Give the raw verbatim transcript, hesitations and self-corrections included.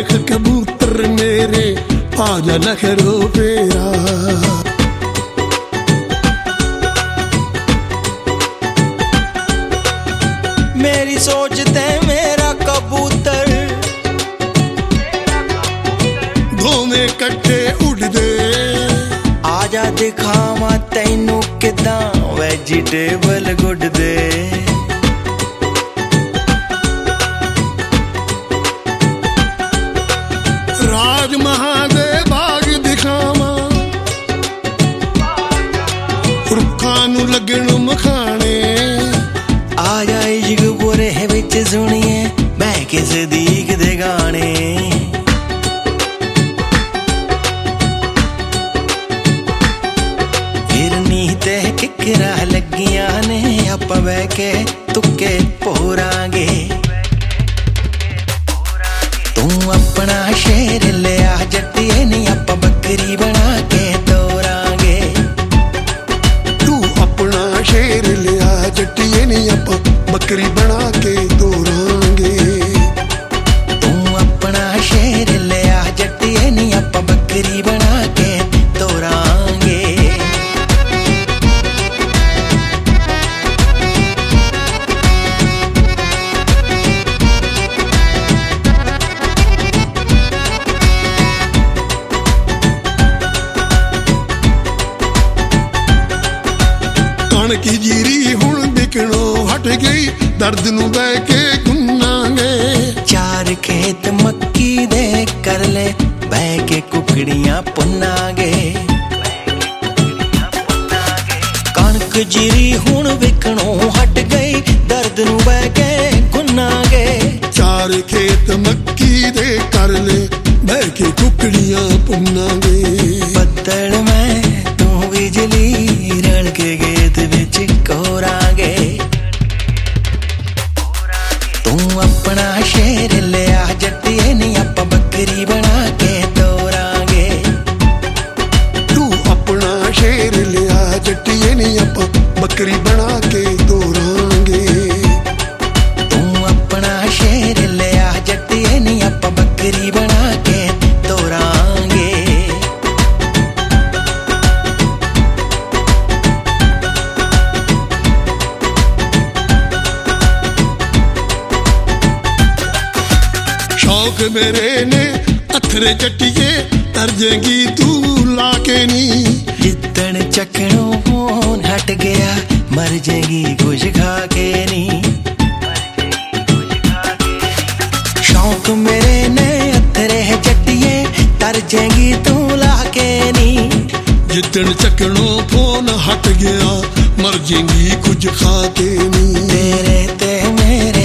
देख कबूतर मेरे आजा लखरो फेरा। मेरी सोचते मेरा कबूतर दोवें कट्ठे उड़दे आजा दिखावा तैनू किदां वेजिटेबल गुड्डदे। राज महादे बाग दिखावा रुखां नू लगण मखाने। आजा इश्क बुरे विच सुनिए मैं किस दीक दे गाने। हिरनी ते किकरा लगियां ने आपां बह के तुक्के पोरांगे। तू अपना शेर लिया जट्टिए नी आपां बकरी बना के तोरांगे। तू अपना शेर लिया जट्टिए नी आपां बकरी बना के तोरांगे। तू अपना शेर लिया जट्टिए नी आपां बकरी बना के तोरांगे। की जीरी हुण बिकणों हट गई दर्द नू बह के गुन्नांगे। चार खेत मक्की दे कर ले बह के कुकड़ियां पुन्नांगे। कणक जीरी हुण बिकणों हट गई दर्द नू बह के गुन्नांगे। चार खेत मक्की दे कर ले बह के कुकड़ियां पुन्नांगे। बदल में तू बिजली रल के गेत विच कोरांगे। तू अपना शेर लिया जट्टिए नी आपां बकरी बना के तोरांगे। तू अपना शेर लिया जट्टिए नी आपां बकरी बना के तोरांगे। तू अपना शेर लिया जट्टिए नी आपां बकरी बना के तोरांगे। शौक मेरे ने अथरे चट्टिए तरजेगी तू लाके नी। जितन चकणों फोन हट गया मर जाएगी कुछ खा के नी। शौक मेरे ने अथरे चट्टिए तर जाएगी तू लाके नी। जितन चकणों फोन हट गया मर जाएगी कुछ खा के नी। तेरे ते मेरे